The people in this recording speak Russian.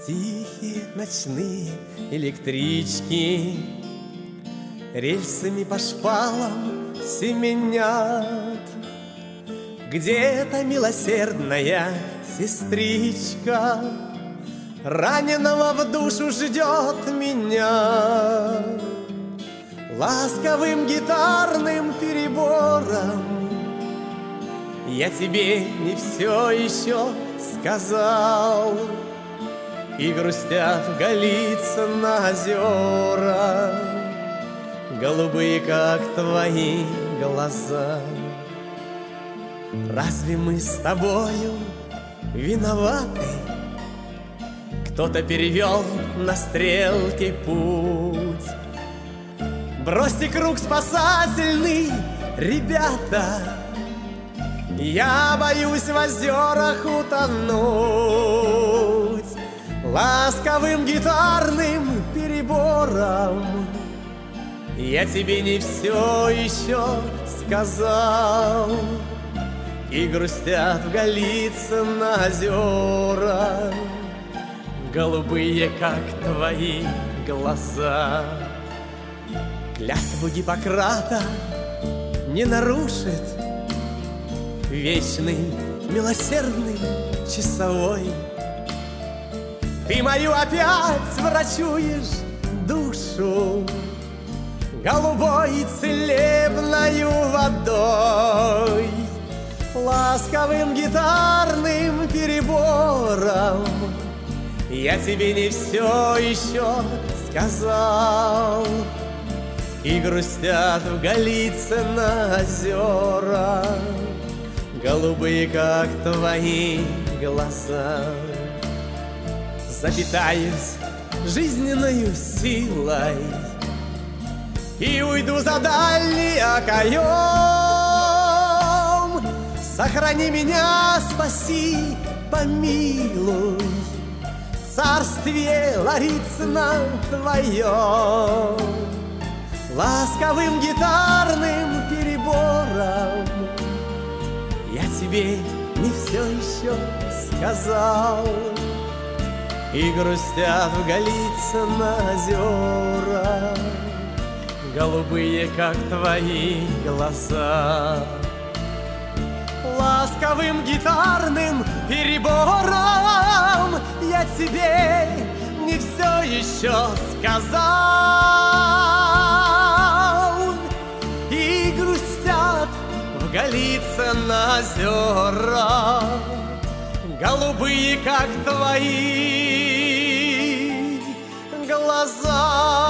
Тихие ночные электрички рельсами по шпалам семенят. Где-то милосердная сестричка раненого в душу ждет меня. Ласковым гитарным перебором я тебе не все еще сказал. И грустят Голицын озера, голубые, как твои глаза. Разве мы с тобою виноваты? Кто-то перевел на стрелке путь. Бросьте круг спасательный, ребята, я боюсь в озерах утонуть. Ласковым гитарным перебором я тебе не все еще сказал. И грустят в Голицын озера, голубые, как твои глаза. Клятву Гиппократа не нарушит вечный, милосердный часовой. Ты мою опять врачуешь душу голубой целебною водой. Ласковым гитарным перебором я тебе не все еще сказал. И грустят в Голицын озера, голубые, как твои глаза. Запитаюсь жизненною силой и уйду за дальний окоем. Сохрани меня, спаси, помилуй, в царстве Ларицына твоем. Ласковым гитарным перебором я тебе не все еще сказал. И грустят в Голицын озера, голубые, как твои глаза. Ласковым гитарным перебором я тебе не все еще сказал. И грустят в Голицын озера, голубые, как твои глаза.